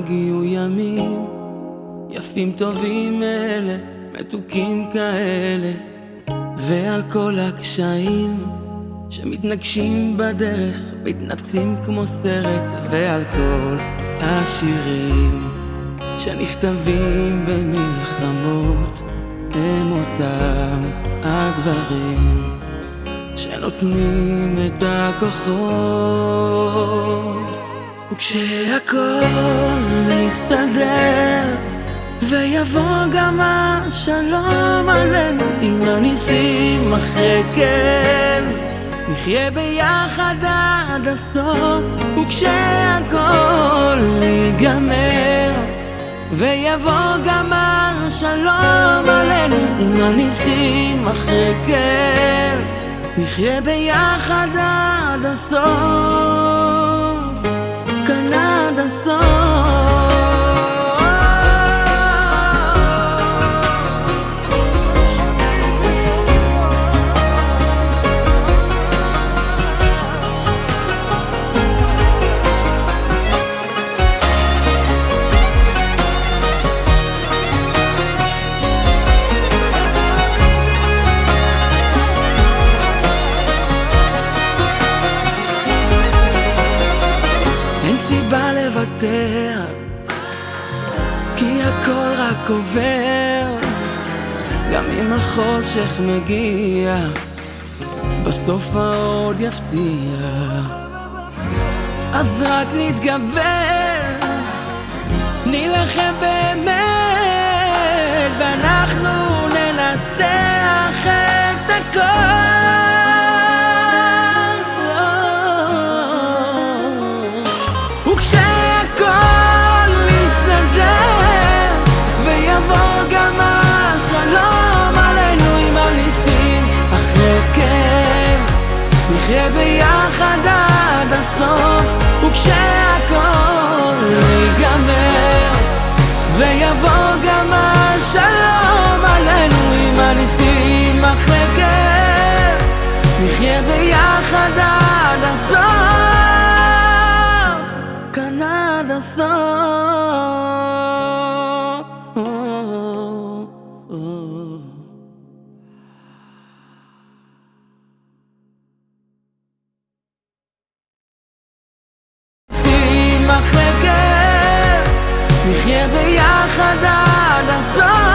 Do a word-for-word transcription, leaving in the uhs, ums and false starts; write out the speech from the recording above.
יגיעו ימים יפים טובים אלה, מתוקים כאלה, ועל כל הקשיים שמתנגשים בדרך מתנפצים כמו סרט, ועל כל השירים שנכתבים במלחמות הם אותם הדברים שנותנים את הכוחות. וכשהכל מסתדר ויבוא גם השלום עלינו, עם הניסים אחרי כאב נחיה ביחד עד הסוף. וכשהכל ייגמר ויבוא גם השלום עלינו, עם הניסים אחרי כאב נחיה ביחד עד הסוף, כאן עד הסוף. אין סיבה לוותר, כי הכל רק עובר. גם אם החושך מגיע, בסוף האור יפציע. אז רק נתגבר, נילחם באמת, ואנחנו ננצח את הכל. נחיה ביחד עד הסוף. וכשהכל ייגמר ויבוא גם השלום עלינו, עם הניסים אחרי כאב נחיה ביחד עד הסוף, כאן עד הסוף. נחיה ביחד עד הסוף.